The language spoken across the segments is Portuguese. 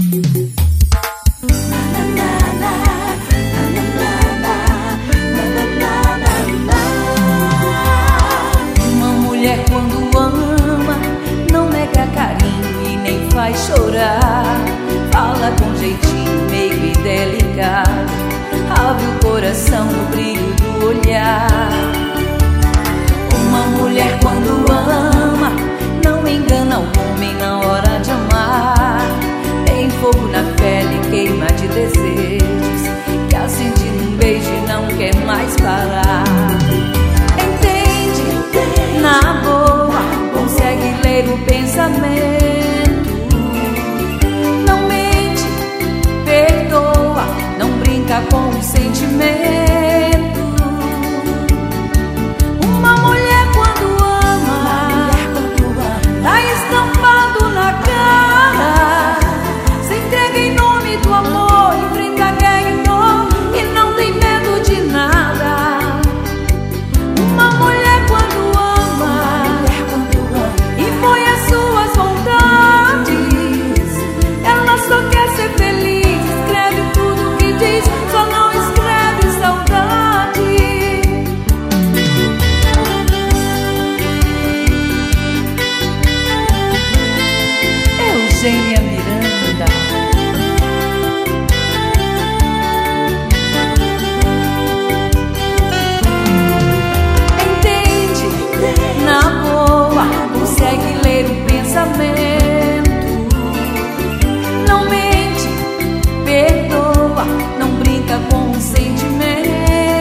Uma mulher quando ama não nega carinho e nem faz chorar. Fala com jeitinho meio e delicado, abre o coração no brilho do olhar. Uma mulher quando ama não engana o homem na hora de amar. Tem fogo na pele, queima de desejos, que acende num beijo e não quer mais parar. Entende, na boa, consegue ler o pensamento. Não mente, perdoa, não brinca com o sentimento. Uma mulher quando ama, tá estampado na cara. Se entrega em nome do amor, enfrenta a guerra e dor e não tem medo de nada. Uma mulher quando ama, impõe as suas vontades. Ela só quer ser feliz, escreve tudo que diz, só não escreve saudade. Eugênia Miranda. Entende, na boa, consegue ler o pensamento. Não mente, perdoa, não brinca com o sentimento.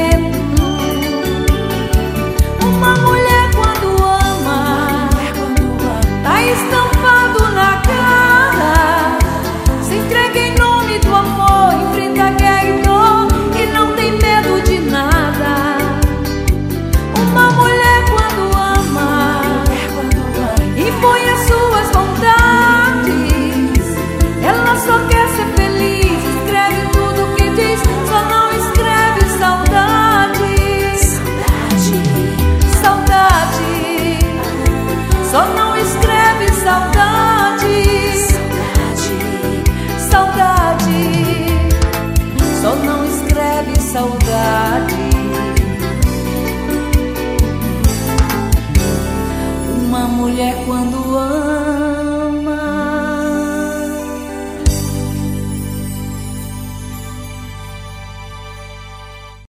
Uma mulher quando ama, tá estampado na cara. Se entrega em nome do amor, enfrenta a guerra e dor e não tem medo de nada. Uma mulher quando ama, impõe as suas vontades. Ela só quer ser feliz, escreve tudo que diz, só não escreve saudade. Saudade, só não escreve saudade. Saudade, só não escreve saudade. Uma mulher quando ama